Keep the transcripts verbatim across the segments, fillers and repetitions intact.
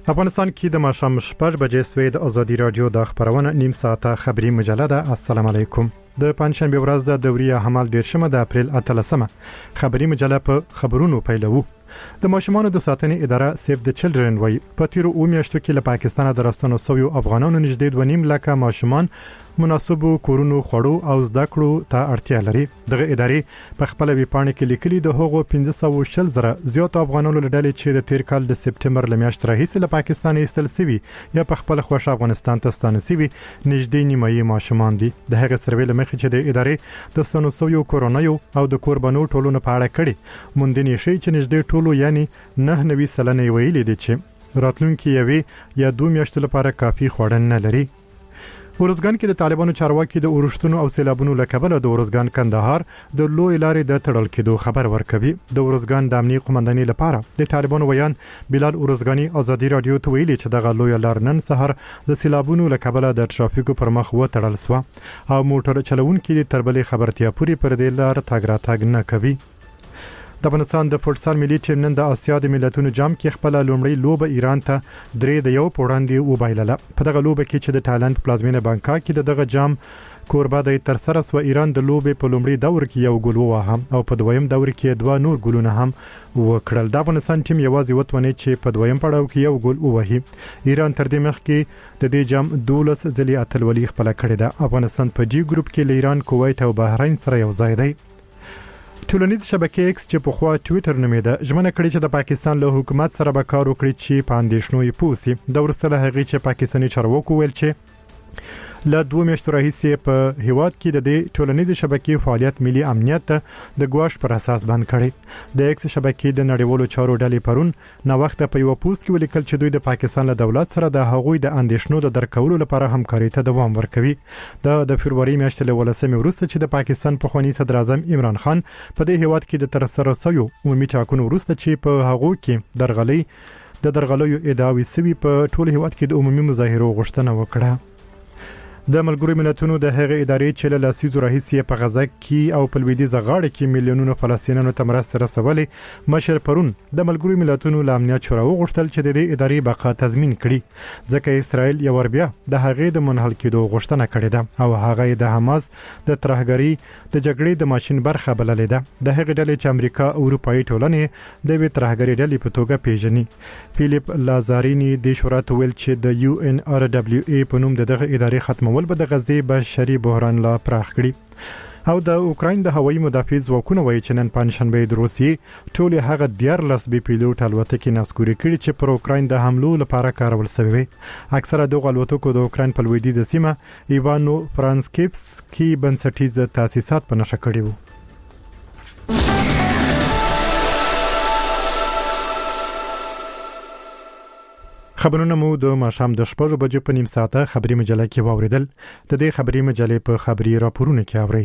افغانستان کې د ماښام شپږ بجې سوی د ازادي رادیو د خبرونه نیم ساعته خبری مجله ده. السلام علیکم. د پنځشنبه ورځ د دوري حمل دیرشمه د اپریل اتلسمه خبری مجله په خبرونو پیلوو. د ماشومانو د ساتنې اداره سیف د چلډرن وای په تیرو او میاشتو کې له پاکستانه د راستنو سویو افغانانو نږدې دوه نیم لکه ماشومان مناسبو کورونو خوړو او زده کړو ته اړتیا لري. دغه ادارې په خپل ویبپاڼه کې لیکلي د هغو پنځه سوه و شل زره زیات افغانانو له ډلې چې د تیر کال د سپټمبر له میاشتې راهیسې له پاکستان ایستل سوي یا په خپل خوښه افغانستان ته ستانه سوي نږدې نیمایي ماشومان دي. د هغه سروې له مخې چې د ادارې د ستانو سویو کورونایو او د کوربانو ټولونو په اړه کړي موندنې شي چې نږدې ټولو یعنی نه نوي سلنه ویلي دي چې راتلونکي یوي یا دوه میاشتې لپاره کافي خوړن نه لري. ورزګان کې د طالبانو چارواکي د اورښتونو او سیلابونو لکبله د ورزګان کندهار د لوی لارې د تړل کېدو خبر ورکوي. د ورزګان د امنیت قومندانۍ لپاره د طالبانو ویان بلال ورزګانی ازادي رادیو ته ویلي چې دغه لوی لار نن سحر د سیلابونو لکبله د ترافیکو پر مخ و تړل سو او موټر چلوونکي د تربلې خبرتیا پوری پر دې لار تاګ را تاګ نه کوي. د افغانستان د فوټسال ملي ټیم نن د اسیا د ملتونو جام کې خپل لومړی لوبه ایران ته درې د یو پوړاندې وبایلله. په دغه لوبه کې چې د تایلند په پلازمینه بانکاک کې د دغه جام کوربه د تر سره سو ایران د لوبې په لومړي دور کې یو ګول وواهه او په دویم دور کې دوه نور ګولونه هم وکړل. د افغانستان ټیم یوازې وتونه چې په دویم پړاو کې یو ګول ووهي. ایران تر دې مخکې د دې جام دولس ځلې اتلولي خپل کړې ده. افغانستان په جی ګروپ کې له ایران، کویت او بحرین سره یو ځای دی. ټولنیز شبکې ایکس چې په خوا ټوئیټر نومېده ژمنه کړې چې د پاکستان له حکومت سره به کار وکړي چې په اندېښنو یې پوسي. د ورسره هغې چې پاکستاني چارواکو ویل چې له دوه میاشتو راهیسې په هیواد کې د دې ټولنیز شبکې فعالیت ملي امنیت ته د ګواښ پر اساس بند کړي. د ایکس شبکې د نړیوالو چارو ډلې پرون نو وخت په یو پوسټ کې ولیکل چې دوی د پاکستان له دولت سره د هغوی د اندېښنو د درکولو لپاره همکاري ته دوام ورکوي. د د فبرवरी میاشتې له ولسمې وروسته چې د پاکستان پخوانی صدر اعظم عمران خان په دې هیواد کې د تر سره سویو عمومي ټاکنو وروسته چې په هغو کې درغلي د درغلیو ادعاوې سوي په ټول هیواد کې د عمومي مظاهرو غوښتنه وکړه. د ملګرو ملتونو د هغې ادارې چې له لسیزو راهیسې په غزه کې او په لویدیځه غاړه کې میلیونونو فلسطینیانو ته مرسته رسولې مشر پرون د ملګرو ملتونو له امنیت شورا وغوښتل چې د دې ادارې بقا تضمین کړي ځکه اسرائیل یو ور بیا د هغې د منحل کېدو غوښتنه کړې ده او هغه د حماس د ترهګرۍ د جګړې د ماشين برخه بللې ده. د هغې ډلې چې امریکا او اروپאי ټولنې د وی ترهګرۍ ډلې په توګه پیژني. فیلیپ لازارینی د شورا ته ویل چې د یو ان ار دبليو ای په نوم دغه ادارې ختمول ول به د غزې بشري بحران لا پراخ کړي. او د اوکراین د هوایي مدافع ځواکونو وایي چې نن پنځشنبه د روسیې ټول هغه دیارلس بي پیلوټ الوتکې ناسکوري کړي چې پر اوکراین د حملو لپاره کارول شوی. اکثره دغه الوتکو د اوکراین په لویدیځه سیمه ایوانو فرانسکیفسکي بنسټیز تاسیسات په نشه کړي وو. خبرونه مو د ماښام د شپږ بجو په نیم ساعته خبري مجله کې واوریدل. د دې خبري مجلې په خبري راپورونه کې اورئ.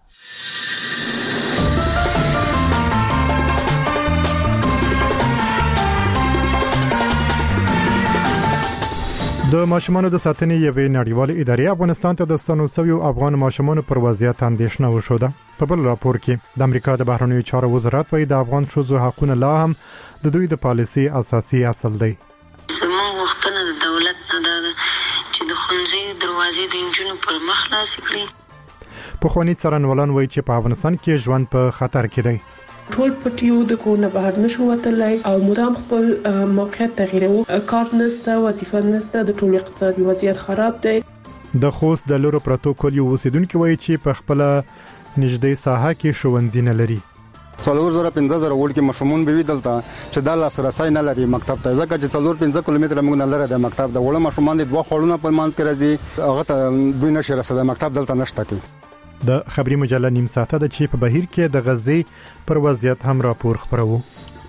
د ماشومانو د ساتنې یوې نړیوالې ادارې افغانستان ته د ستنو سویو افغان ماشومانو پر وضعیت اندېښنه وشوده. په بل راپور کې د امریکا د بهرنیو چارو وزارت وايي د افغان ښځو حقوقونه لا هم د دوی د پالیسي اساسي اصل دی. زموږ وختونه د دولت نه ده چې د ښوونځي دروازې د انجونو پر مخ خلاصې کړي. پخوانی څارنوالان وایي چې په افغانستان کې ژوند په خطر کې دی. ټول پټیو د کور نه بهر نشو وتلای او مدام خپل موقعیت تغییرو، کار نشته، وظیفه نشته، د ټول اقتصادي وضعیت خراب دی. د خوست د لورو پروتوکول یو اوسیدونکو وایي چې په خپل نږدې ساحه کې ښوونځي نه لري. څلور زره پنځه زره وړ کې ماشومان به وي دلته چې د لاسرسي نه لري مکتب ته، ځکه چې څلور پنځه کیلومتره موږ نه لري د مکتب. د وړو ماشومان د دوه خړونه په مانځ کې راځي، هغه ته دوی نشي رسیدای، مکتب دلته نشته کی. د خبري مجله نیم ساعته د چې په بهیر کې د غزې پر وضعیت هم راپور خبرو.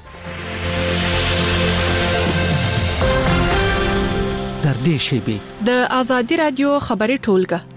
در دې شی د ازادي رادیو خبري ټولګه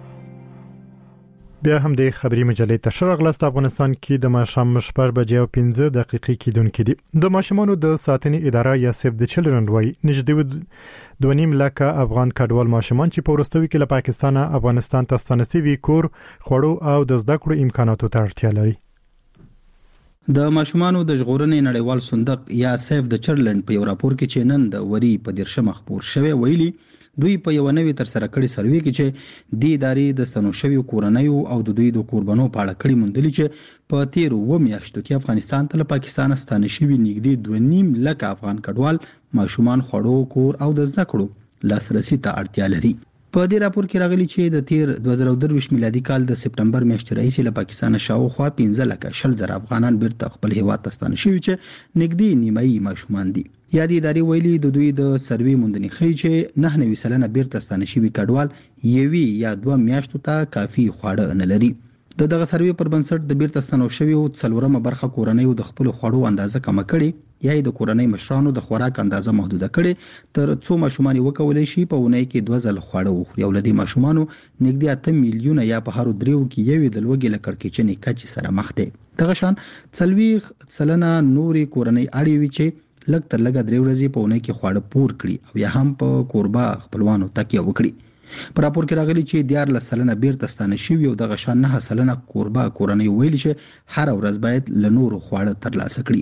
بیا هم د خبري مجلې ته شرغلست. افغانستان کې د ماښام شپږ بجې او پنځه دقیقې کېدونکې دي. د ماشومانو د ساتنې اداره یا سیف د چلډرن وای نږدې دوه نیم لکه افغان کډوال ماشومان چې په ورستوي کې له پاکستان افغانستان ته ستانه سوي کور، خوړو او د زده کړو امکاناتو ته اړتیا لري. د ماشومانو د ژغورنې نړیوال صندوق یا سیف د چلډرن په یو راپور کې چې نن د وری په دیرشمه خپور شوی ویلي دوی په یو نوې تر سره کړي سروې کې چې د ادارې د ستنو شویو کورنیو او د دوی د قربانو په اړه کړي موندلي چې په تیر و میاشتو کې افغانستان ته له پاکستان ستانه شوي نږدې دوه نیم لک افغان کډوال ماشومان خوړو کور او د زده کړو لاسرسي ته اړتیا لري. په دې راپور کې راغلي چې د تیر دوه زره درویشت میلادي کال د سپټمبر میاشتې راهیسې له پاکستان شاوخوا پنځه لکه شل زره افغانان بیرته خپل هیواد ته ستانه شوي چې نږدې نیمایي ماشومان دي. یا د ادارې ویلي د دوی د سروې موندنې ښیي چې نه نوي سلنه بیرته ستانه شوي کډوال یوې یا دوه میاشتو ته کافي خواړه نه لري. د دغه سروې پر بنسټ د بیرته ستنو شویو څلورمه برخه کورنیو د خپل خوړو اندازه کم کړي یا د کورنۍ مشرانو د خوراک اندازه محدوده کړي تر څو ماشومان وکولای شي په ونې کې دوه ځل خواړه وخوري او لدی ماشومانو نږدې اته میلیونه یا په هر دریو کې یوې د لوګي لکړکېچنې کچې سره مخ دي. دغه شان څلويخ سلنه نوري کورنۍ اړې وی چې لږ تر لږه درې ورځې په ونې کې خواړه پور کړي او یا هم په کوربه خپلوانو تکیه وکړي. په راپور کې راغلي چې دیارلس سلنه بیرته ستانه شوي او دغه شان نه سلنه کوربه کورنۍ ویلي چې هر ورځ باید له نورو خواړه ترلاسه کړي.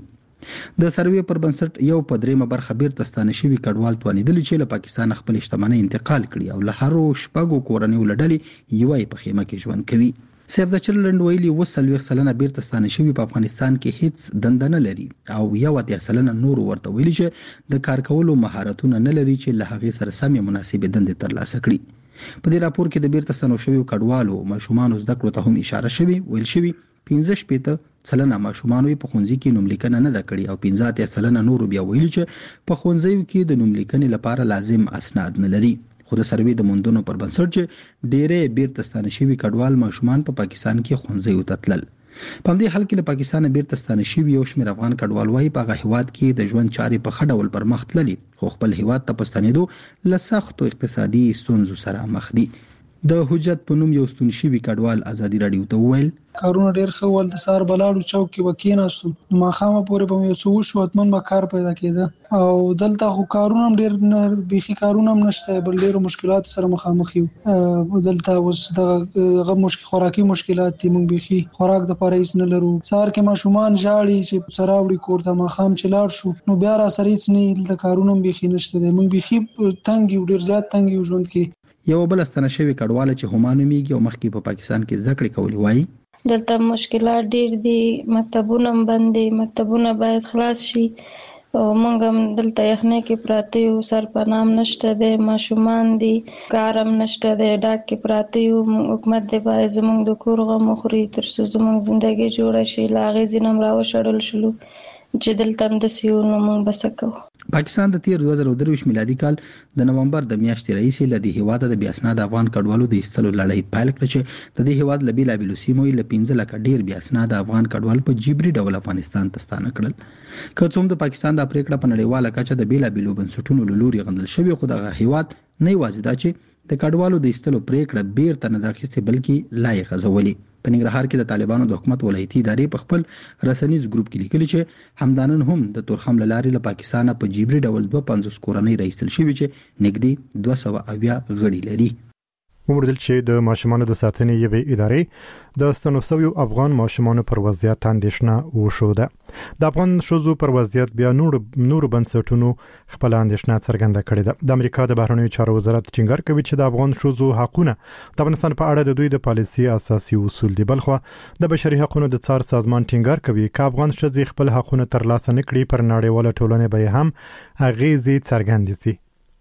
د سروې پر بنسټ یو په دریمه برخه بیرته ستانه شوي کډوال توانیدل چې له پاکستان خپل شتمنۍ انتقال کړي او له هرو شپږو کورنیو لړلې یوې په خیمه کې ژوند کوي. سیف د چلډرن ویلي وسلوي سلنه بیرته ستانه شوي په افغانستان کې هیڅ دنده نه لري او یو اتیا سلنه نور ورته ویلي چې د کار کولو مهارتونه نه لري چې له هغې سره سمې مناسبې دندې ترلاسه کړي. په دې راپور کې د بیرته ستنو شویو کډوالو ماشومانو زده کړو ته هم اشاره شوی ویل شوی پنځه شپېته سلنه ماشومان په ښوونځي کې نوم لیکنه نه ده کړې او پنځه اتیا سلنه نور بیا ویلي چې په ښوونځیو کې د نوم لیکنې لپاره لازم اسناد نه لري. خو د سروې د موندنو پر بنسټ چې ډېرې بیرته ستانه شوي کډوال ماشومان په پاکستان کې ښوونځیو ته تلل. په دې حال کې له پاکستان بیرته ستانه شوي یو شمېر افغان کډوال وايي په هغه هیواد کې د ژوند چارې په ښه ډول پر مخ تللي خو خپل هیواد ته په ستنېدو له سختو اقتصادي ستونزو سره مخ دي. د حجت په نوم یو ستون شوي کډوال ازادي راډیو ته وویل کارونه ډیر ښه ول د سار بلاړو چوک کې وکیناستو ما خامه پورې په یو څو شو اتمن ما کار پیدا کېده او دلته خو کارونه ډیر بيخي کارونه هم نشته بل ډیر مشکلات سره مخامخ یو دلته اوس دغه مشکل خوراکي مشکلات دي مونږ بيخي خوراک د پاره نه لرو سار کې ماشومان ژاړي چې سراوړي کور ته ما خام چلاړ شو نو بیا را سره هیڅ نه د کارونه بيخي نشته مونږ بيخي تنګ یو ډیر زیات تنګ یو ژوند کې. یو بل ستنه شوی کډوال چې همانو میږي او مخکې په پاکستان کې زده کړې کولې وایي دلته مشکلات ډیر دي مکتبونه بند دي مکتبونه باید خلاص شي او موږ هم دلته یخنۍ کې پراته یو سر پنام نشته دی ماشومان دي کار هم نشته دی ډاک کې پراته یو حکومت دی باید زموږ د کور غم وخوري تر څو زموږ زندګي جوړه شي له هغې ځینې هم راوشړل شلو چې دلته هم داسې یو نو موږ به څه کوو. پاکستان د تیر دوه زره درویشت میلادي کال د نومبر د میاشتې راهیسې له دې هیواده د بې اسناده افغان کډوالو د ایستلو لړۍ پیل کړه چې د دې هیواد له بېلابېلو سیمو له پنځه لکه ډېر بې اسناده افغان کډوال په جبري ډول افغانستان ته ستانه کړل. که څه هم د پاکستان دا پریکړه په نړیواله کچه د بېلابېلو بنسټونو له لوري غندل شوې خو دغه هیواد نه یوازې دا چې د کډوالو د ایستلو پریکړه بیرته نه ده اخیستې بلکې لا یې غځولې. په ننګرهار کې د طالبانو د حکومت ولایتي ادارې په خپل رسنیز ګروپ کې لیکلي چې همدانن هم د تورخم له لارې له پاکستانه په جبري ډول دوه پنځوس کورنۍ راایستل شوي چې نږدې دوه سوه اویا غړي لري. وموندل چې د ماشومانو د ساتنې یوې ادارې د ستنو شویو افغان ماشومانو پر وضعیت اندېښنه وښوده. د افغان ښځو پر وضعیت بیا نور نور بنسټونو خپل اندېښنه څرګنده کړې ده. د امریکا د بهرنیو چارو وزارت ټینګار کوي چې د افغان ښځو حقونه د افغانستان په اړه د دوی د پالیسي اساسي اصول دي. بلخو د بشري حقوقو د څار سازمان ټینګار کوي چې افغان ښځې خپل حقونه ترلاسه نکړي پر نړیواله ټولنه به هم اغیزې څرګندې شي.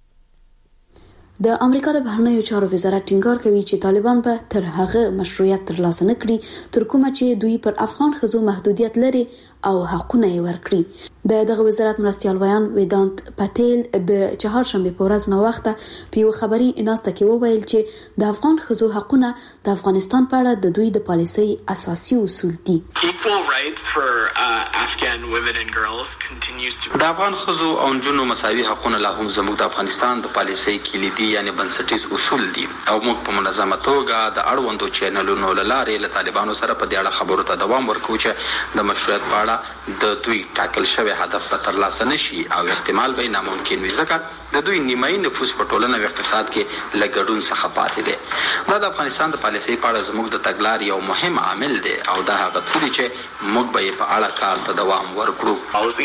د امریکا د بهرنیو چارو وزارت ټینګار کوي چې طالبان به تر هغه مشروعیت ترلاسه نکړي تر کومه چې دوی پر افغان ښځو محدودیت لري او حقونه یې ورکړي. د دغه وزارت مرستیال ویان ویدانت پټیل د چهارشنبه په ورځ نو وخت په یو خبري اناسته کې وویل چې د افغان ښځو حقونه د افغانستان په اړه د دوی د پالیسي اساسي اصول دي. د افغان ښځو او نجونو مساوي حقونه لا هم زموږ د افغانستان د پالیسي کلیدي بنیادی یعنی بنسټیز اصول دي او موږ په منظمه توګه د اړوندو چینلونو له لارې له طالبانو سره په دې اړه خبرو ته دوام ورکوو چې د مشروعیت په اړه د دوی ټاکل شوی هدف به ترلاسه نشي او احتمال به ناممکن وي، ځکه د دوی نیمایي نفوس په ټولنه او اقتصاد کې له ګډون څخه پاتې دی. دا د افغانستان د پالیسۍ په اړه زموږ د تګلارې یو مهم عامل دی او دا هغه څه دي چې موږ به یې په اړه کار ته دوام ورکړو.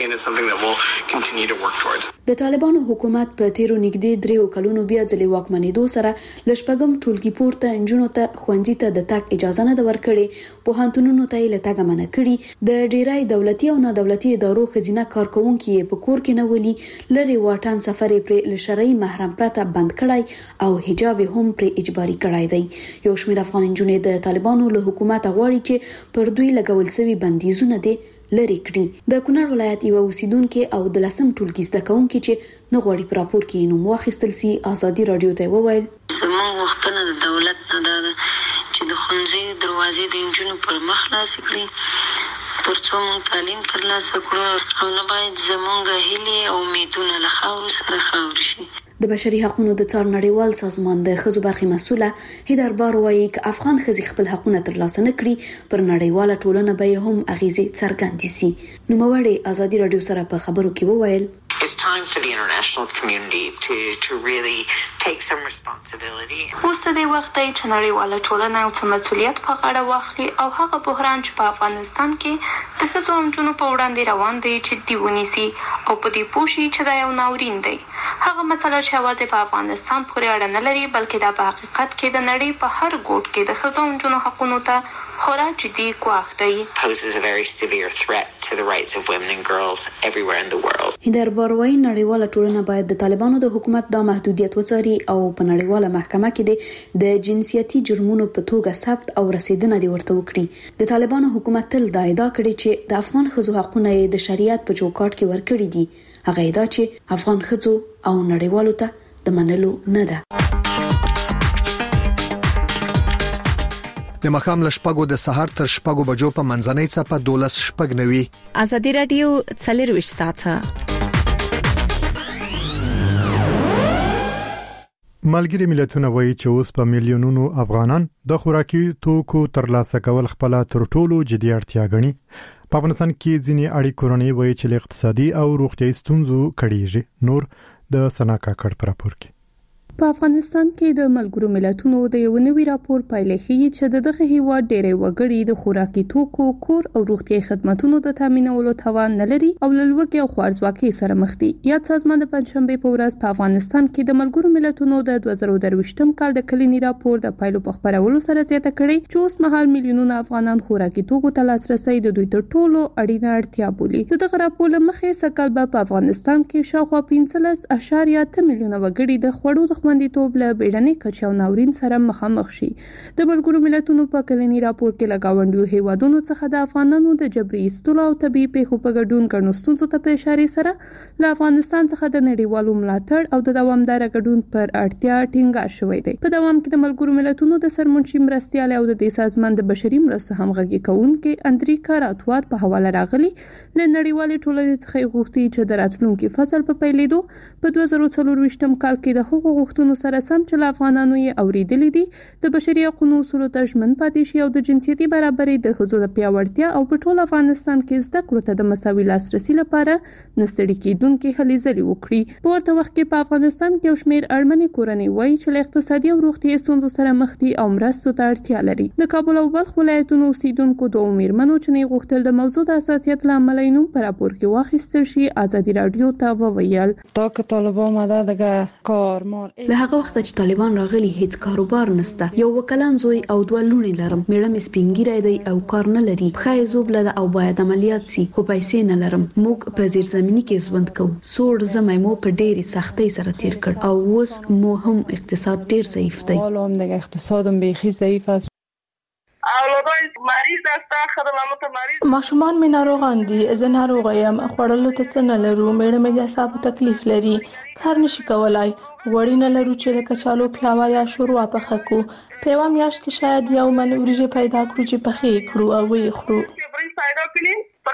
د طالبانو حکومت په تیرو نږدې دریو کلونو بیا ځلې واکمنېدو سره له شپږم ټولګي پورته نجونو ته ښوونځي ته د تګ اجازه نه ده ورکړې، پوهنتونونو ته یې له تګه منع کړي، د ډیری دولتي او نه دولتي ادارو ښځینه کارکوونکي یې په کور کې نه ولي، لرې واټن سفر یې پرې له شرعي محرم پرته بند کړی او حجاب هم پرې اجباري کړی دی. یو شمېر افغان نجونې د طالبانو له حکومت غواړي چې پر دوی لګول شوي بندیزونه دي لري کړي. د کونړ ولایت یو اوسیدونکو او د لسم ټولګي زده کوونکي چې نه غواړي په راپور کې نوم واخیستل سي ازادي رادیو ته وویل زموږ وختونه د دولت نه ده چې د ښوونځي دروازې د نجونو پر مخ خلاصې کړي ترڅو موږ تعلیم ترلاسه کړو او نه باید زموږ هیلې او امیدونه له خاورو سره خاورې شي. د بشري حقوقو د څار نړیوال سازمان د ښځو برخې مسؤله هیدر بار وایي چې افغان ښځې خپل حقوقونه ترلاسه نه کړي پر نړیواله ټولنه به هم اغیزې څرګندې سي. نوموړې ازادي رادیو سره په خبرو کې وویل It's time for the international community to to really take some responsibility. اوس د وخت دی چې نړیواله ټولنه او مسؤلیت په غاړه واخلي او هغه بحران چې په افغانستان کې د ښځو او نجونو په وړاندې روان دی چې دی ونیسي او په دې پوه شي چې دا یو ناورین دی. هغه مسله چې یوازې په افغانستان پورې اړه نه لري بلکې دا په حقیقت کې د نړۍ په هر ګوټ کې د ښځو او نجونو حقونو ته خورا جدي ګواښ دی. Poses a very severe threat to the rights of women and girls everywhere in the world. هیدر باروي نړیواله ټولنه باید د طالبانو د حکومت د محدودیت وڅاري او په نړیواله محکمه کې د جنسیتي جرمونو په توګه ثبت او رسیدنه دی ورته وکړي. د طالبانو حکومت تل دا ادعا کړې چې د افغان ښځو حقونه د شریعت په چوکاټ کې ورکړي دي. هغه ادعا چې افغان ښځو او نړیوالو ته د منلو نه ده. د مخام لشپګو د سحر تر شپګو بجو په منځنۍ څپه دولس شپګ نوي. ازادي رادیو څلرويشت ساعته. ملګری ملتونه وایي چې اوس په میلیونونو افغانان د خوراکي توکو ترلاسه کول خپل تر ټولو جدي اړتیا ګڼي. په افغانستان کې ځینې اړې کورنۍ وایي چې اقتصادي او روغتیايي ستونزو کړيږي. نور د سنا کاکړ پر راپور کې په افغانستان کې د ملګرو ملتونو د یو نوي راپور پایلې ښیي چې دغه هیواد ډېری وګړي د خوراکي توکو، کور او روغتیايي خدماتو د تامینولو توان نه لري او له لوږې او خوارځواکۍ سره مخ دي. یاد سازمان د پنځشنبې په ورځ په افغانستان کې د ملګرو ملتونو د دوه زره درویشتم کال د کلینی راپور د پایلو په خبرولو سره زیاته کړې چې اوس مهال میلیونونه افغانان خوراکي توکو ته لاسرسي د دوی تر ټولو اړینه اړتیا بولي. دغه راپور له مخې سکل په افغانستان کې شاوخوا پنځلس اعشاریه اته میلیونه وګړي د خوړو د خوندیتوب له بیړنۍ کچې او ناورین سره مخامخ شي. د ملګرو ملتونو په کلنی راپور کې لګاونډیو هیوادونو څخه د افغانانو د جبري ایستلو او طبي پیښو په ګډون ګڼو ستونزو ته په اشاره سره له افغانستان څخه د نړیوالو ملاتړ او د دوامدار ګډون پر اړتیا ټینګار شوی دی. په دوام کې د ملګرو ملتونو د سرمنشي مرستيال او د دې سازمان د بشري مرستو همغږي کوونکي اندریکا راتوات په حواله راغلي له نړیوالې ټولنې څخه غوښتي چې د راتلونکي فصل په پیلېدو په دوه زره څلرويشتم کال کې د حقوقو غوښتنو سره سم چې له افغانانو یې اوریدلې دي د بشري حقوقو اصولو ته ژمن پاتې شي او د جنسيتي برابرۍ د ښځو د پیاوړتیا او په ټول افغانستان کې زده کړو ته د مساوي لاسرسي لپاره نستړي کېدونکې هلې ځلې وکړي. په ورته وخت کې په افغانستان کې یو شمېر اړمنې کورنۍ وایي چې له اقتصادي او روغتیايي ستونزو سره مخ دي او مرستو ته اړتیا لري. د کابل او بلخ ولایتونو اوسیدونکو دوه میرمنو چې نه غوښتل د موضوع د اساسیت له امله نوم په راپور کې واخیستل شي ازادي رادیو ته وویل تا که طالبان ماده دغه کارمار له هغه وخت چې طالبان راغلي هیڅ کاروبار نشته. یو وکلان زوی او دوه لونې لرم. میړه مې سپینګیری دی او کار نه لري. پخې زوبله ده او باید عملیات سي خو پیسې نه لرم. موږ په زیرزمینی کې ژوند کوو. سوړ زمای مو په ډېری سختۍ سره تیر کړ او اوس مو هم اقتصاد ډېر ضعیف دی. حالا هم دیگه اقتصادم بیخی ضعیف است. مریض است خدمات مریض ماشومان مې ناروغان دي. زه ناروغه یم. خوړلو ته څه نه لرو. میړه مې د اعصابو تکلیف لري. کار نشي کولای. وړي نه لرو چې د کچالو پلاوا یا شوروا پخه کړو. په یوه میاشت کې شاید یو من وریجې پیدا کړو چې پخې کړو او ویې خورو.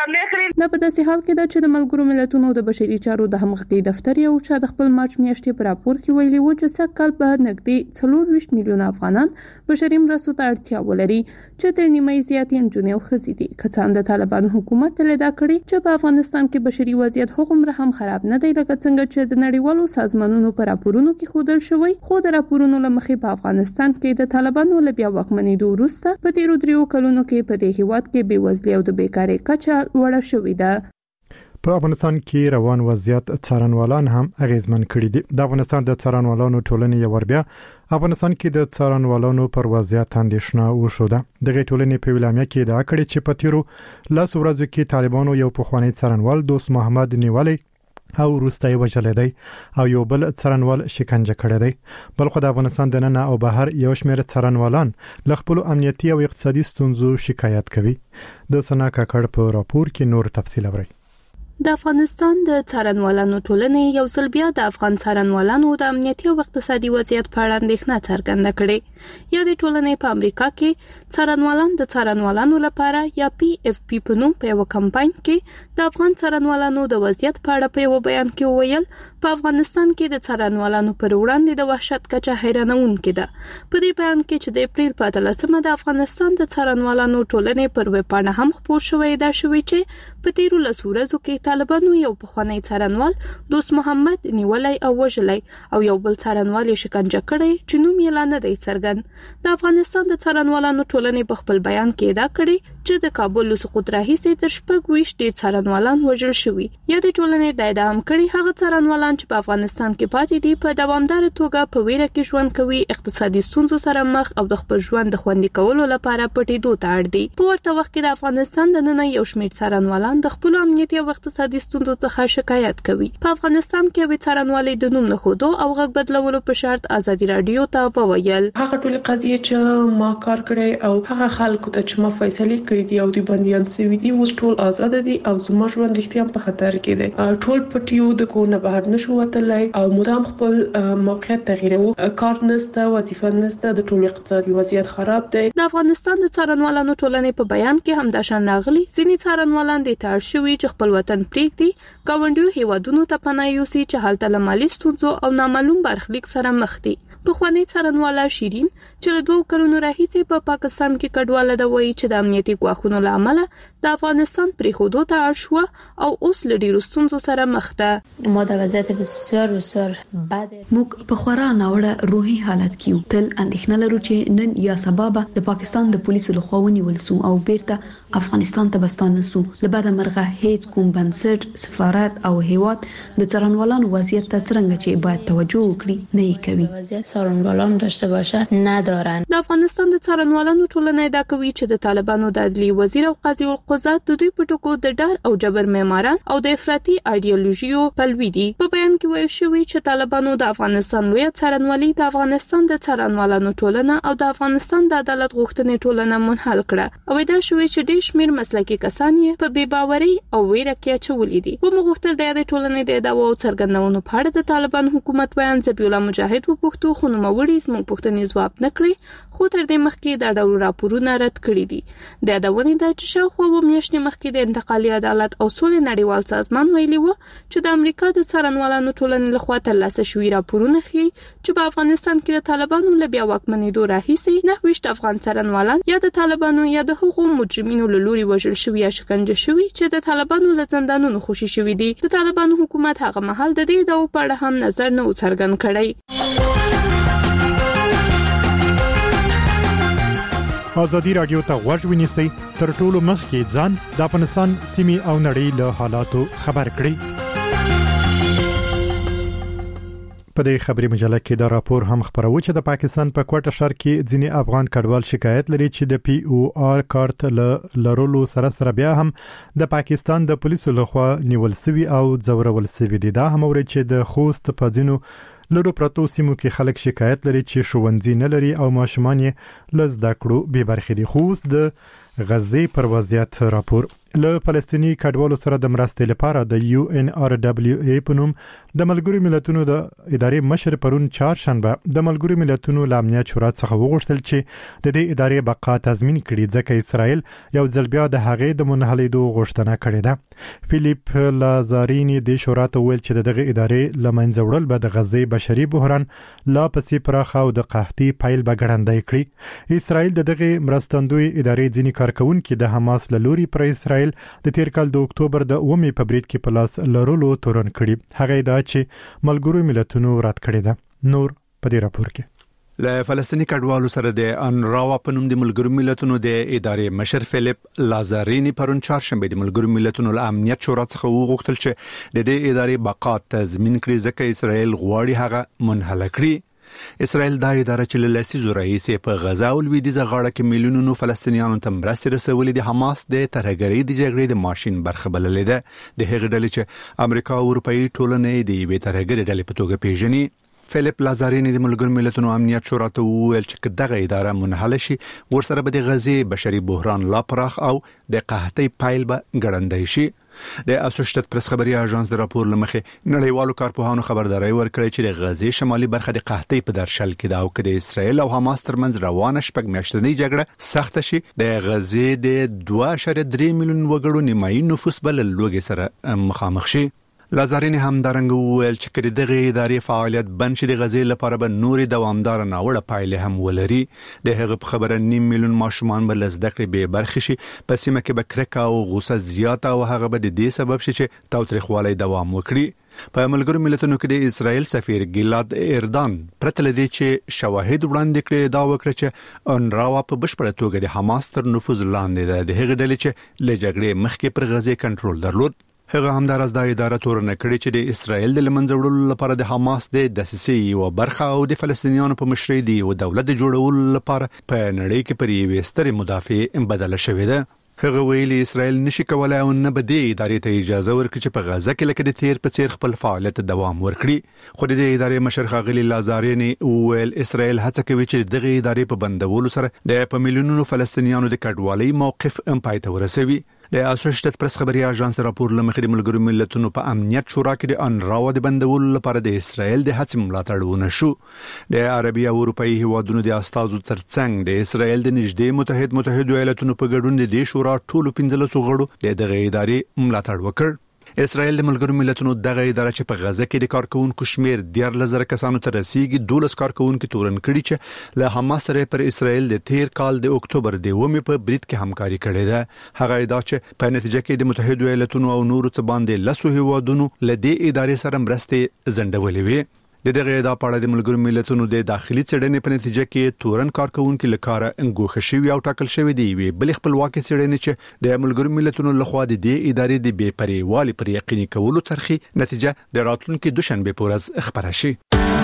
مخري نه په داسې حال کې ده چې د ملګرو ملتونو د بشري چارو د همغږي دفتر یو چې د خپل مارچ میاشتې په راپور کې ویلي و چې سږ په نږدې څلور ویشت میلیونه افغانان بشري مرستو ته اړتیا ولري چې تر نیمه زیاتې نجونې او ښځې دي. که څه هم د طالبانو حکومت ادعا کړې چې په افغانستان کې بشري وضعیت هغومره هم خراب نه دی لکه څنګه چې د نړیوالو سازمانونو په راپورونو کې ښودل شوی، خو د راپورونو له مخې په افغانستان کې د طالبانو له بیا واکمنېدو وروسته په تیرو دریو کلونو کې په دې هیواد کې بېوزلي او د بیکارۍ کچه لوړه شوې ده. په افغانستان کې روان وضعیت څارنوالان هم اغیزمن کړي دي. د افغانستان د څارنوالانو ټولنې یو ور بیا افغانستان کې د څارنوالانو پر وضعیت اندېښنه وښوده. دغه ټولنې په ویلامیا کې ادعا کړې چې په تیرو لس ورځو کې طالبانو یو پخوانی څارنوال دوست محمد نیولای او وروسته وژل دی او یو بل څارنوال شکنجه کړی دی. بلخو د افغانستان د نن او بهر یو شمېر څارنوالان له خپل امنیتي او اقتصادي ستونزو شکایت کوي. د سنا کاکړ په راپور کې نور تفصیل اوري. د افغانستان د څارنوالانو ټولنې یو ځل بیا د افغان څارنوالانو د امنیتي او اقتصادي وضعیت په اړه اندېښنه څرګنده کړې. یا د ټولنې په امریکا کې څارنوالان د څارنوالانو لپاره یا پی اف پی په نوم په یو کمپاین کې د افغان څارنوالانو د وضعیت په اړه په یو بیان کې وویل په افغانستان کې د څارنوالانو پر وړاندې د وحشت کچه حیرانونکې ده. په دې بیان کې چې د اپریل په اتلسمه د افغانستان د څارنوالانو ټولنې پر ویبپاڼه هم خپور شوی دا شوی چې په تیرو لسو ورځو کې طالبانو یو پخوانی څارنوال دوست محمد نیولای او وژلای او یو بل څارنوال شکنجه کړی چې نوم یې لا نه دی څرګند. د افغانستان د څارنوالانو ټولنې په خپل بیان کې ادعا کړې چې د کابل له سقوط راهیسې تر شپږ ویشت ډېر څارنوالان وژل شوي. یا د ټولنې د ادعا هم کړې هغه څارنوالان چې په افغانستان کې پاتې دي په دوامداره توګه په ویره کې ژوند کوي، اقتصادي ستونزو سره مخ او د خپل ژوند د خوندي کولو لپاره پټېدو ته اړ دي. په ورته وخت کې د افغانستان د نن یو شمېر څارنوالان د خپل امنیتي او اقتصادي ستونزو څخه شکایت کوي. په افغانستان کې وی څارنوالي د نوم نه خودو او غږ بدلولو په شرط ازادي رادیو ته وویل هغه ټول قضیه چې ما کار کړی او هغه خلکو ته چې ما فیصله کړې دي او د بنديان سوي دي اوس ټول آزاد دي او زما ژوند رښتیا په خطر کې دی. ټول پټیو د کونه بهر نشو وتلای او مدام خپل موقعیت تغییرو، کار نسته، وظیفه نسته، د ټول اقتصادي وضعیت خراب دی. د افغانستان د څارنوالانو ټولنې په بیان کې هم د شان راغلي ځینې څارنوالان د تاړ شوي چې خپل وطن پریږدي ګاونډیو هیوادونو ته پناه یوسي چې هلته له مالي ستونزو او نامعلوم برخلیک سره مخ دي. پخوانی څارنواله شیرین چې له دوه کلونو راهیسې په پاکستان کې کډواله ده وایي چې د امنیتي ګواښونو له امله د افغانستان پریښودو ته اړ شوه او اوس له ډېرو ستونزو سره مخ ده. ما د وضعیت بسیار بسیار بد موږ په خورا ناوړه روحي حالت کې یو. تل اندېښنه لرو چې نن یا سبا به د پاکستان د پولیسو لخوا ونیول سو او بیرته افغانستان ته بستانه سو. له بعده مرغه هیڅ کوم بنسټ، سفارت او هیواد د څارنوالانو وضعیت ته څنګه چې باید توجه وکړي نه یې کوي. وضعیت څارنوالان داشته باشه ندارن. د افغانستان د څارنوالانو ټولنه ادعا کوي چې د طالبانو د عدلیې وزیر او قاضي القضات د دوی په ټکو د ډار او جبر معماران او د افراطي ایډیالوژیو پلوي دي. په بیان کې ویل شوی چې طالبانو د افغانستان لوی څارنوالي د افغانستان د څارنوالانو ټولنه او د افغانستان د عدالت غوښتنې ټولنه منحل کړه او دا شوی چې ډېر شمېر مسلکي کسان یې په بې باورۍ او ویره کې اچولي دي. و مغوښتل د یادې ټولنې د ادعاو او څرګندونو په اړه د طالبان حکومت بیان ذبیح الله مجاهد وپوښتو خو نوموړي زموږ پوښتنې ځواب نه کړې، خو تر دې مخکې دا ډول راپورونه رد کړي دي. د یادونې ده چې شاوخوا اووه میاشتې مخکې د انتقالي عدالت او سولې نړیوال سازمان ویلي و چې د امریکا د څارنوالانو ټولنې لخوا ترلاسه شوي راپورونه ښیي چې په افغانستان کې د طالبانو له بیا واکمنېدو راهیسې نهه ویشت افغان څارنوالان یا د طالبانو یا د هغو مجرمینو له لوري وژل شوي یا شکنجه شوي چې د طالبانو له زندانونو خوشي شوي دي. د طالبانو حکومت هغه مهال د دې ادعاو په اړه هم نظر نه و څرګند کړی. ازادي رادیو ته غوږ ونیسئ، تر ټولو مخکې ځان د افغانستان سیمې او نړۍ له حالاتو خبر کړئ. په دې خبري مجله کې دا راپور هم خبرو چې د پاکستان په کوټه شهر کې ځینې افغان کډوال شکایت لري چې د پی او آر کارت لرلو سره سره بیا هم د پاکستان د پولیسو لخوا نیول شوی او ځورول شوی دي. دا هم ورته چې د خوست په ځینو لرو پرتو سیمو کې خلک شکایت لري چې ښوونځي نه لري او ماشومان یې له زده کړو بې برخې دي. خوست د غزې پر وضعیت راپور له فلسطینی کډوالو سره د مرستې لپاره د یو ان آر دبليو ای په نوم د ملګرو ملتونو د ادارې مشر پرون چهارشنبه د ملګرو ملتونو له امنیت شورا څخه وغوښتل چې د دې ادارې بقا تضمین کړي ځکه اسرائیل یو ځل بیا د هغې د منحلېدو غوښتنه کړې ده. فیلیپ لازارینی د شورا ته ویل چې دغه ادارې له منځه وړل به د غزې بشري بحران لا پسې پراخه او د قحطي پایل به ګړندی کړي. اسرائیل دغه مرستندوی ادارې ځینې کارکونکي د حماس له لوري پر اسرائیل د تیر کال د اکتوبر د اومې په برید کې په لاس لرلو تورن کړي. هغه دا چې ملګرو ملتونو رد کړی ده. نور په دې راپور کې له فلسطینی کډوالو سره د انراوا په نوم د ملګرو ملتونو د ادارې مشر فیلیپ لازارینی پرون چهارشنبه د ملګرو ملتونو له امنیت شورا څخه وغوښتل چې د دې ادارې بقا تضمین کړي ځکه اسرائیل غواړي هغه منحله کړي. اسرائیل دا اداره چې له لسیزو راهیسې په غزا او لویدیځه غاړه کې میلیونونو فلسطینیانو ته مرستې رسولې د حماس د ترهګرۍ د جګړې د ماشين برخه بللې ده. د هغې ډلې چې امریکا او اروپאי ټولنې د یوې ترهګرۍ ډلې په توګه پیژني. فیلیپ لازارینی د ملګرو ملتونو امنیت شورا ته وویل چې دغه اداره منحله شي ورسره به د غزې بشري بحران لا پراخ او د قحطۍ پایل به ګړندی شي. د اسوسییټډ پریس خبري اژانس د راپور لمخې نړیوالو کارپوهانو خبرداري ورکړې چې د غزې شمالي برخه د قحطۍ په درشل کې ده او چې د اسرائیل او حماس ترمنځ روانه شپږ میاشتنۍ جګړه سخت شي د غزې د دوه اعشاریه درې میلیون وګړو نیمایي نفوس بل لوګي سره مخامخ شي. لازارینی هم درنګ وویل چې کړي دغه ادارې فعالیت بند شي د غزې لپاره به نوري دوامدار ناوړه پایلې هم ولري. د هغه په خبره نیم میلیون ماشومان به لزده کړي به برخه شي په سیمه کې به کرکه او غوسه زیاته او هغه به د دې سبب شي چې تاوتریخوالی دوام وکړي. په ملګرو ملتونو کې د اسرائیل سفیر ګیلاد اردان پرته لدی چې شواهد وړاندې کړي دا وکړه چې انراوا په بشپړه توګه د حماس تر نفوذ لاندې ده. د هغې ډلې چې له جګړې مخکې پر غزې کنټرول درلود. هغه همدارس د اداره تورن کړي چې د اسرائیل د لمنځه وړلو لپاره د حماس د دسیسې او برخه او د فلسطینیانو په مشرۍ دی او دولت جوړولو لپاره په نړۍ کې پر یوې سترې مدافع بدله شوې ده. هغه ویلي اسرائیل نشي کولای او نه به د ادارې ته اجازه ورکړي چې په غزه کې لکه د تیر په څیر خپل فعالیت دوام ورکړي. خو د ادارې مشر ښاغلي لازارینی ویل اسرائیل هڅه کوي چې دغه ادارې په بندولو سره د په میلیونونو فلسطینیانو د کډوالۍ موقف هم پای ته ورسوي. د اسوسییټډ پریس خبري اژانس راپور لمخې د ملګرو ملتونو په امنیت شورا کې د انراوا د بندولو لپاره د اسرائیل د هڅې ملاتړ ونه شو. د عربي او اروپאי هیوادونو د استازو ترڅنګ د اسرائیل د نږدې متحد متحد ایالاتونو په ګډون د دې شورا ټولو پنځلسو غړو د دغه ادارې ملاتړ وکړ. اسرائیل د ملګرو ملتونو دغه اداره چې په غزه کې د کارکونکو شمیر ډیر لزر کسانو ته رسیدي دولس کارکونکو تورن کړي چې له حماس سره پر اسرائیل د تیر کال د اکتوبر د اومې په برید کې همکاري کړې ده. هغه ادعا چې په نتیجه کې د متحده ایالاتونو او نورو څخه باندې لسو هیوادونو له دې ادارې سره مرستې زندولې وي. د دغه ادعا په اړه د ملګرو ملتونو د داخلي څېړنې په نتیجه کې تورن کارکونکو لکاره انګوخه شوی او ټاکل شوی دی وی بل خپلواکي څېړنې چې د ملګرو ملتونو لخوا د دې ادارې د بې پریوالي پر یقیني کولو ترخی نتیجه د راتلونکو دوشنبه پورز خبره شي.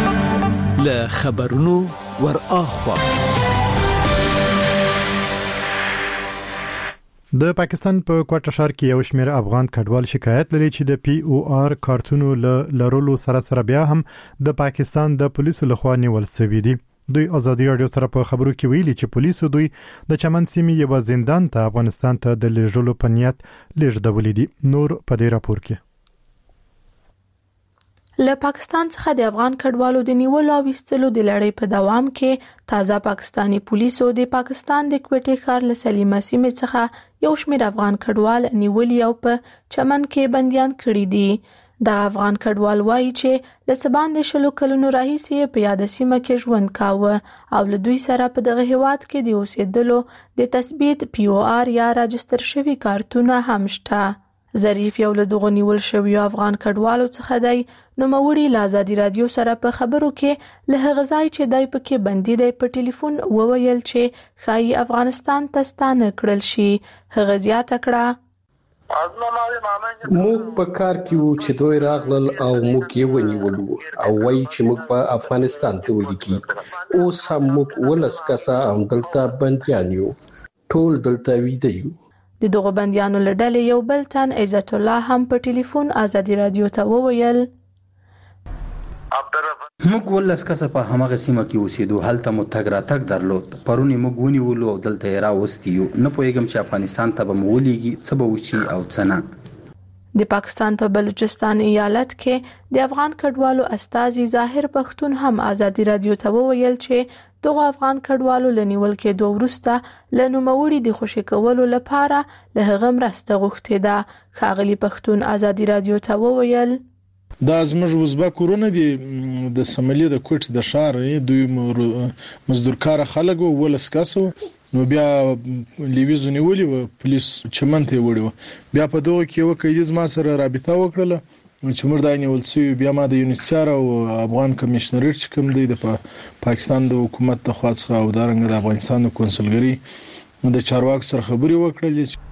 له خبرونو ور اخوا د پاکستان په کوټه ښار کې یو شمېر افغان کډوال شکایت لري چې د پی او آر کارتونو لرلو سره سره بیا هم د پاکستان د پولیسو لخوا نیول شوی دي. دوی ازادي رادیو سره په خبرو کې ویلي چې پولیسو دوی د چمن سیمې یو زندان ته افغانستان ته د لېږلو په نیت لېږدولې دي. نور په دې راپور کې له پاکستان څخه د افغان کډوالو د نیولو او وستلو د لړۍ په دوام کې تازه پاکستانی پولیسو د پاکستان د کوټې ښار له سلیمه سیمې څخه یو شمېر افغان کډوال نیولي او په چمن کې بندیان کړي دي. دا افغان کډوال وایي چې له سبان د شلو کلونو راهیسې په یاد سیمه کې ژوند کاوه او له دوی سره په دغه هیواد کې د اوسېدلو د تثبیت پی او آر یا راجستر شوی کارتونه هم شته. ظریف یو له دغو نیول شویو افغان کډوالو څخه دی. نوموړي له ازادي رادیو سره په خبرو کې له هغه ځای چې دی پکې بندي دی په ټلیفون وویل چې ښایي افغانستان ته ستانه کړل شي. هغه زیاته کړه موږ په کار کې وو چې دوی راغلل او موږ یې ونیولو او وایي چې موږ په افغانستان ته ولیکي. اوس هم موږ ولس کسه هم دلته بندیان یو، ټول دلته ویده یو. د دغه بندیانو له ډلې یو بل تن عزت الله هم په ټلیفون ازادي رادیو ته وویل موږ ولس کسه په همغه سیمه کې اوسېدو، هلته مو تګ راتګ درلود. پرونی موږ ونیولو او دلته یې راوستي یو. نه پوهېږم چې افغانستان ته به مو ولېږي، څه به وشي او څه نه. د پاکستان په بلوچستان ایالت کې د افغان کډوالو استازي ظاهر پښتون هم ازادي رادیو ته وویل چې دغه افغان کډوالو لنیول کې دوه ورسته له نوموړي د خوشی کولو لپاره له هغه مرسته غوښتې ده. ښاغلي پښتون ازادي رادیو ته وویل دا زموږ وزبک ورونه دي د سملي د کوټ د شار دوی مزدورکار خلک او ولس کاسو، نو بیا لیویزو نیولې و پولیس چمن ته وړو. بیا په دغه کې یو قیدی ما سره رابطه وکړه چې موږ د نیول څو بیا ما د یونیسار او افغان کمشنریټ چې کوم دی د پاکستان د حکومت د خواڅخه او دارنګ د افغانستان د کنسولګری د چارواکو سره خبري وکړلې.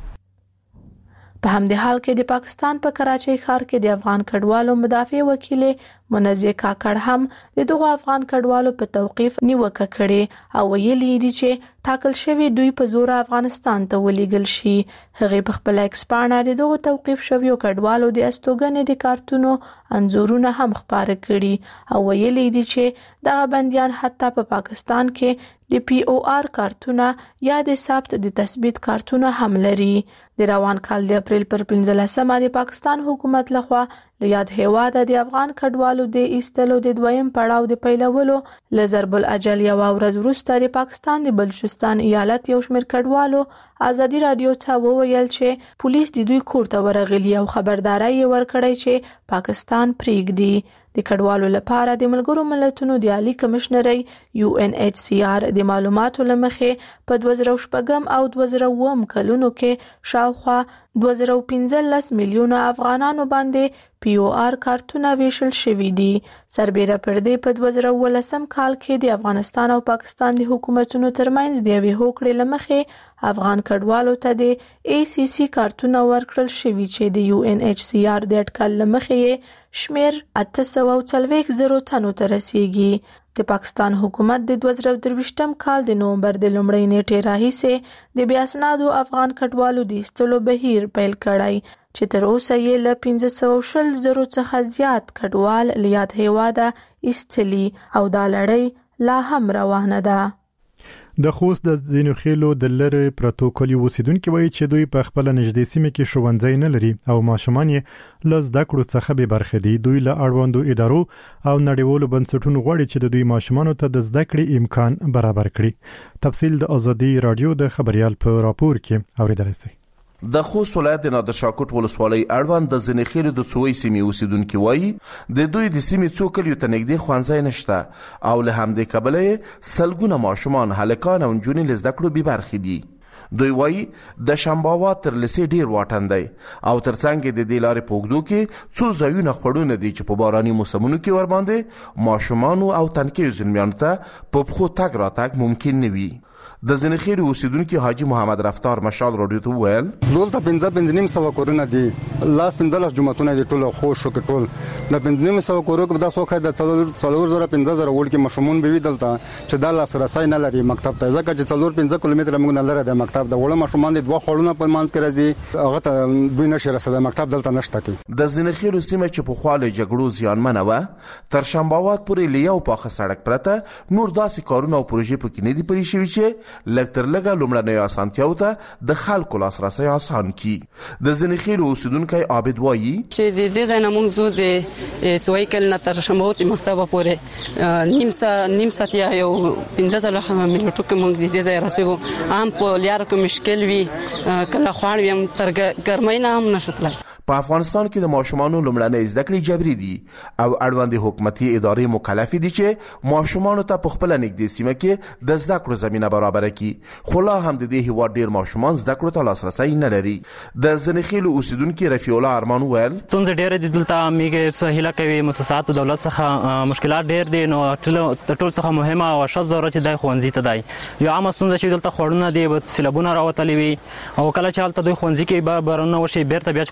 په همدې حال کې د پاکستان په کراچۍ ښار کې د افغان کډوالو مدافع وکیل منزه کاکړ هم د دغه افغان کډوالو په توقیف نیوکه کړې او ویلي دي چې ټاکل شوی دوی په زور افغانستان ته ولېږل شي. هغه په خپل ایکسپانه د دغه توقیف شویو کډوالو د استوګنې د کارتونو انزورونه هم خپاره کړي او ویلي دي چې دغه بنديان حتی په پا پاکستان کې د پی او آر کارتونه یا د ثبت د تثبیت کارتونه هم لري. د روان کال د اپریل پر پنځلسمه د پاکستان حکومت لخوا له یاد هیواده د افغان کډوالو د ایستلو د دویم پړاو د پیلولو له ضرب الاجل یو ورځ وروسته د پاکستان د بلوچستان ایالت یو شمېر کډوالو ازادي رادیو ته وویل چې پولیس د دوی کور ته ورغلي او خبرداري یې ورکړی چې پاکستان پریږدي. د کډوالو لپاره د ملګرو ملتونو د عالی کمشنري یو ان ایچ سی آر د معلوماتو لمخې په دوه زره شپږم او دوه زره اووم کلونو کې شاوخوا دوه زره پنځلس میلیونه افغانانو باندې پی او آر کارتونه ویشل شوي دي. سربیره پر دې په دوه زره اوولسم کال کې د افغانستان او پاکستان د حکومتونو ترمنځ د یوې هوکړې لمخې افغان کډوالو ته د ای سی سی کارتونه ورکړل شوي چې د یو ان ایچ سی آر د اټکل لمخې شمیر اته سوه څلوېښت زره تنو ته رسیږي. د پاکستان حکومت د دوه زره درویشتم کال د نومبر د لومړۍ نیټې راهیسې د بې اسنادو افغان کډوالو د ایستلو بهیر پیل کړی چې تر اوسه یې له پنځه سوه شل زرو څخه زیات کډوال له یاد هیواده ایستلي او دا لړۍ لا هم روانه ده. د خوست د ځینو خېلو د لری پروتوکولي اوسیدونکو وایي چې دوی په خپل نږدې سیمه کې ښوونځي نه لري او ماشومان یې له زده کړو څخه به برخه دي. دوی له اړوندو ادارو او نړیوالو بنسټونو غواړي چې د دوی ماشومان ته د زده کړې امکان برابر کړي. تفصیل د ازادي رادیو د خبريال په راپور کې اوریدل شي. د خوست ولایت د نادر شاه کوټ ولسوالۍ اړوند د زنخېلو د څوې سیمې اوسیدونکو وایي د دوی د سیمې څو کلیو ته نږدې ښوونځی نشته او له همدې کبله سلګونه ماشومان هلکان او نجونې له زده کړو بې برخې دي. دوی وایي د شنباوات تر لسې ډیر واټن دی او ترڅنګ د دې لارې په اوږدو کې څو ځایونه خړونه دي چې په باراني موسمونو کې ورباندې ماشومانو او تنکیو زلمیانو ته په پښو تګ راتګ ممکن نه وي. د زنخېلو اوسیدونکو حاجی محمد رفتار مشال رادیو ته ویل دلته پنځه پنځه نیم سوه کورونه دي، لاس پنځلس جوماتونه دي، ټول خوش شو ټول د پنځه نیم سوه کورو کې دا څوک د څلور زره پنځه زره وړ کې مشمون به وي دلته چې دا لاسرسي نه لري مکتب ته، ځکه چې څلور پنځه کیلومتره موږ نه لره د مکتب د وړ مشمان دي دوه خړونه په مانځ کې راځي هغه ته دوی نشي رسېدل، مکتب دلته نشته کې. د زنخېلو سیمه چې په خواله جګړو زیانمنه وه تر شنباوات پورې له یو پاخه سړک پرته نور داسې کارونه او پروژې پکې نه دي پرې شوي چې لږ تر لږه لومړنیو اسانتیاو ته د خلکو لاسرسی اسان کی. د زنخېلو اوسیدونکی عابد وایي چې د دې ځای نه موږ زو د څوی کل نه تر شنباوت مکتبه پورې نیم ساعت نیم ساعت یا یو پنځه ځله منټو کې موږ د دې ځای رسېږو. عام په لارو کې مشکل وي، کله خواړ وي هم تر ګرمۍ نه هم نشو تللی. په افغانستان کې د ماشومانو لومړنۍ زده کړې جبري دي او اړوندې حکومتي ادارې مکلفې دي چې ماشومانو ته په خپله نږدې سیمه کې د زده کړو زمینه برابره کړي، خو لا هم د دې هېواد ډېر ماشومان زده کړو ته لاسرسی نه لري. د زنخېلو اوسیدونکي رفیع الله ارمان وویل ستونزې ډېرې دي دلته، میږي څه هیله کوي مؤسساتو دولت څخه مشکلات ډېر دي، نو د ټول څخه مهمه او اشد ضرورت چې دی ښوونځي ته دی. یو عامه ستونزه چې دلته خوړونه دي سیلابونه راوتلي وي او کله چې هلته دوی ښوونځي کې بارانونه وشي بیرته بیا چې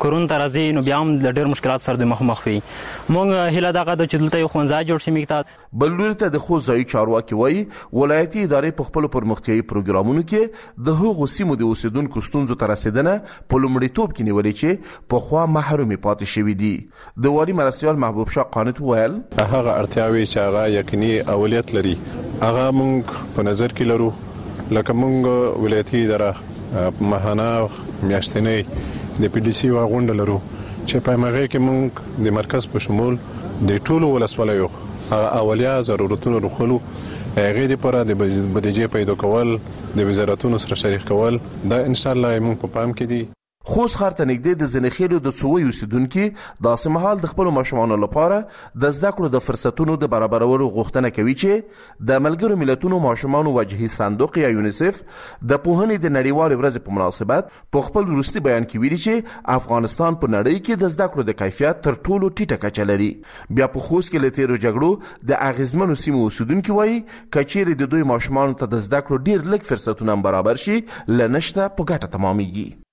کورون ته راځي نو بیا هم د ډېر مشکلات سره د مخامخ وي. موږ هیله دغه د چې دلته یو ښوونځی جوړ شي میکته. بل لوري ته د خوست ځایي چارواکي وایي ولایتي ادارې په خپلو پرمختیایي پروګرامونو کې د هغو سیمو د اوسیدونکو ستونزو ته رسیدنه په لومړیتوب کې نیولې چې پخوا محرومې پاتې شوي دي. د والي مرستیال محبوب شاه قانت وویل هغه اړتیاوې چې هغه یقیني اولویت لري هغه موږ په نظر کې لرو، لکه موږ ولایتي اداره ماهانه میاشتنۍ د پی ډي سی غونډه لرو چې په هغه کې موږ د مرکز په شمول د ټولو ولسوالیو اولیا ضرورتونو رخلو هغه لپاره د بودیجې پیدا کول د وزارتونو سره شریک کول دا ان شاء الله موږ په پام کې دي. خوست ښار ته نږدې د زنخیلو د څووي اوسیدونکي داسې مهال د خپلو ماشومانو لپاره د زده کړو د فرصتونو د برابرولو غوښتنه کوي چې د ملګرو ملتونو ماشومانو وجهي صندوق یا یونیسف د پوهنې د نړیوالې ورځې په مناسبت په خپل وروستي بیان کې ویلي چې افغانستان په نړۍ کې د زده کړو د کیفیت تر ټولو ټیټه کچه لري. بیا په خوست کې له تیرو جګړو د اغیزمنو سیمو اوسیدونکي وایي که چیرې د دوی ماشومانو ته د زده کړو ډېر لږ فرصتونه برابر شي له نشته په ګټه تمامیږي.